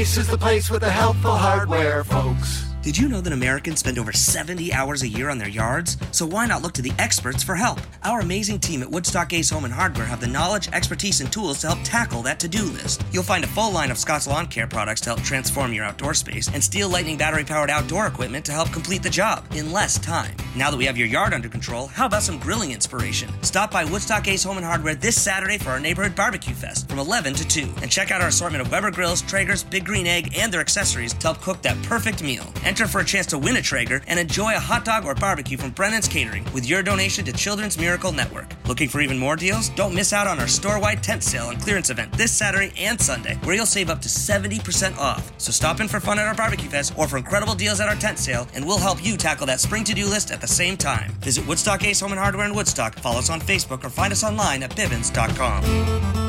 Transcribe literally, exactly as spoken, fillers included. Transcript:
Ace is the place with the helpful hardware, folks. Did you know that Americans spend over seventy hours a year on their yards? So why not look to the experts for help? Our amazing team at Woodstock Ace Home and Hardware have the knowledge, expertise, and tools to help tackle that to-do list. You'll find a full line of Scotts Lawn Care products to help transform your outdoor space and Steel Lightning battery-powered outdoor equipment to help complete the job in less time. Now that we have your yard under control, how about some grilling inspiration? Stop by Woodstock Ace Home and Hardware this Saturday for our neighborhood barbecue fest from eleven to two and check out our assortment of Weber grills, Traegers, Big Green Egg, and their accessories to help cook that perfect meal. Enter for a chance to win a Traeger and enjoy a hot dog or barbecue from Brennan's Catering with your donation to Children's Miracle Network. Looking for even more deals? Don't miss out on our store-wide tent sale and clearance event this Saturday and Sunday, where you'll save up to seventy percent off. So stop in for fun at our barbecue fest or for incredible deals at our tent sale, and we'll help you tackle that spring to-do list at the same time. Visit Woodstock Ace Home and Hardware in Woodstock, follow us on Facebook, or find us online at Bibbins dot com.